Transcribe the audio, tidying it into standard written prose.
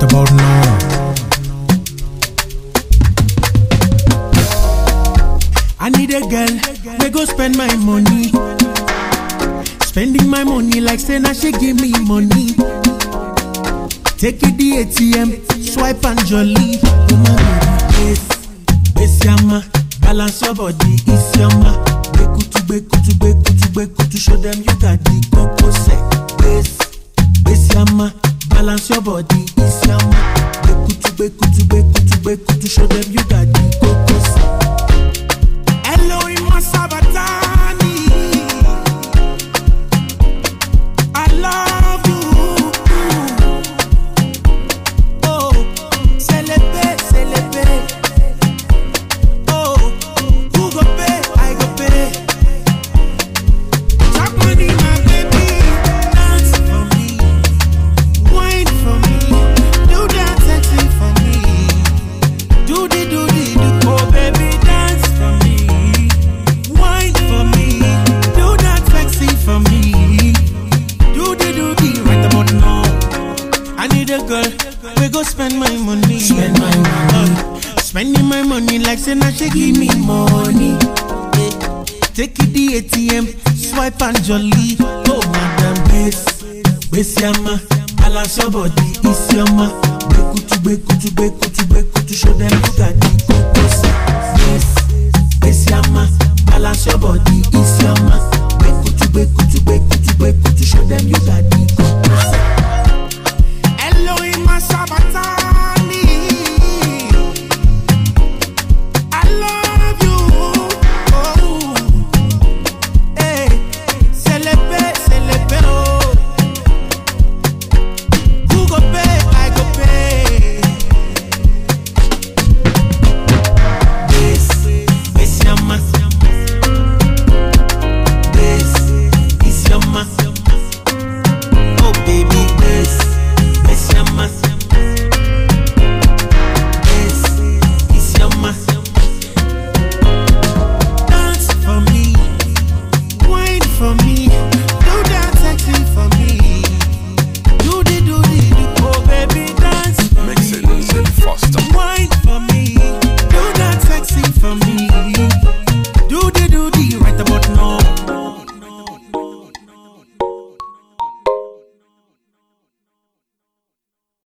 about now. I need a girl, we go spend my money. Spending my money like say now she give me money. Take it the ATM, swipe and jolly. Yes, yama, balance your body, is yama. Beku to show them you got the coco set. Yes, yama, balance your body, is yama. Beku to show them you got the coco set. Hello in my Sabatani, I love you. Oh, celebrate. Oh, who go pay? I go pay. Drop money, my baby, dance for me, wine for me, do that sexy for me, do the. Oh baby, dance for me, wine for me, do that sexy for me, do the. Right about now, I need a girl, we go spend my money. Spending my money like say now she give me money. Take it the ATM, swipe and jolly. Oh madam, base yama, balance your body, is yama. Beku to show them you got the coco set. Base yama, balance your body, is yama.